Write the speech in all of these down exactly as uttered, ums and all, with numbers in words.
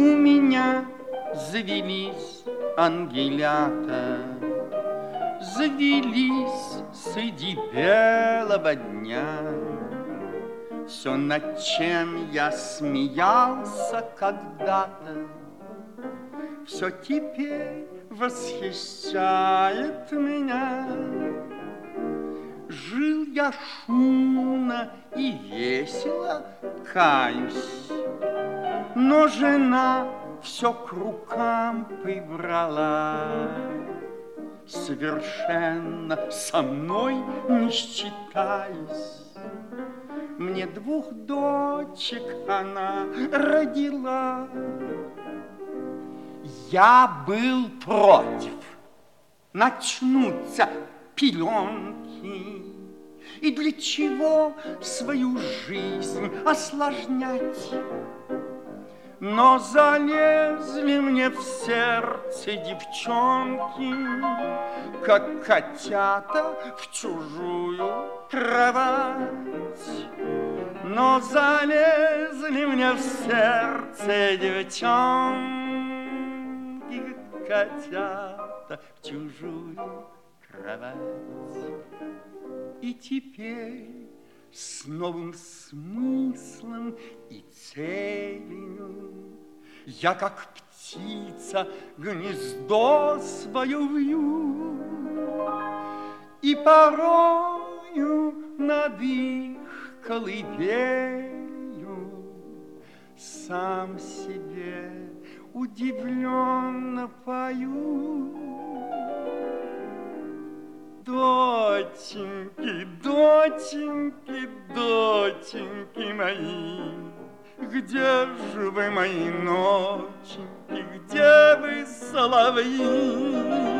меня завелись ангелята, завелись среди белого дня. Все, над чем я смеялся когда-то, все теперь восхищает меня. Жил я шумно и весело, каюсь, но жена все к рукам прибрала, совершенно со мной не считаясь. Мне двух дочек она родила. Я был против. Начнутся пеленки. И для чего свою жизнь осложнять? Но залезли мне в сердце девчонки, как котята в чужую кровать. Но залезли мне в сердце девчонки, как котята в чужую кровать. И теперь с новым смыслом и целью я, как птица, гнездо свое вью, и порою над их колыбелью сам себе удивленно пою. Доченьки, доченьки, доченьки мои, где же вы, мои ноченьки, где вы, соловьи?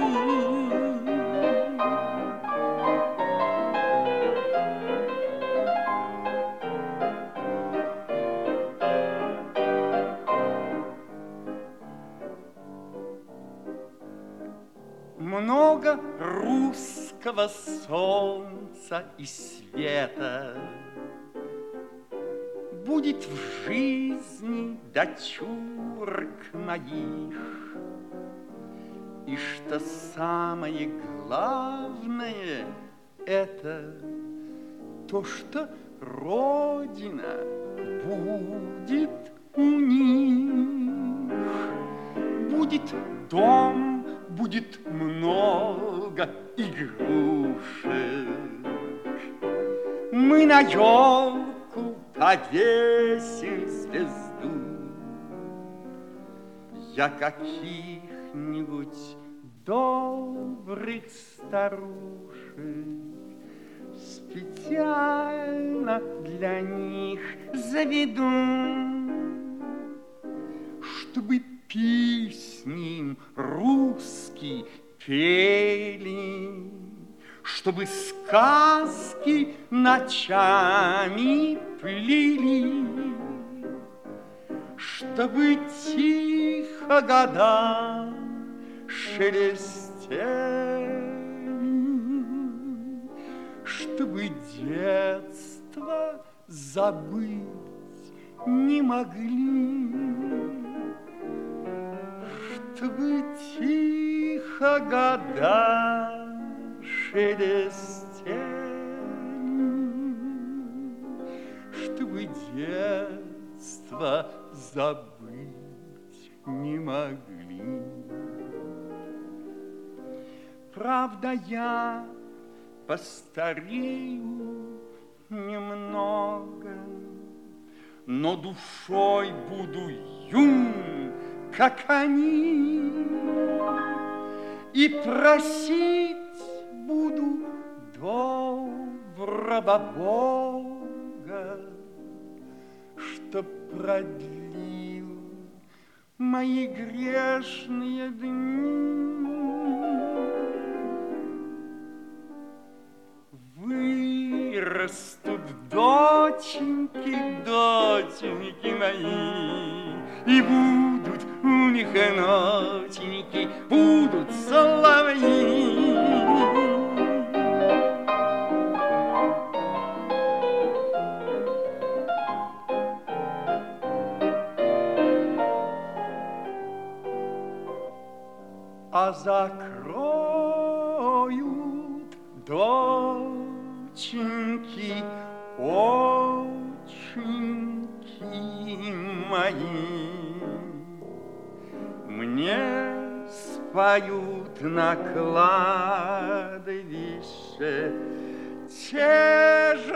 Много русского солнца и света будет в жизни дочурок моих. И что самое главное, это то, что Родина будет у них. Будет дом, будет много игрушек. Мы на елку повесим звезду. Я каких-нибудь добрых старушек специально для них заведу, чтобы песни им русские пели, чтобы сказки ночами плели, чтобы тихо года шелестели, чтобы детство забыть не могли, чтобы тихо года шелестели, чтобы детство забыть не могли. Правда, я постарею немного, но душой буду юн, как они, и просить буду доброго Бога, чтоб продлил мои грешные дни. Вырастут доченьки, доченьки мои, и будут у них ноченьки, будут соловьи. а закроют доченьки, оченьки мои. Мне споют на кладбище те же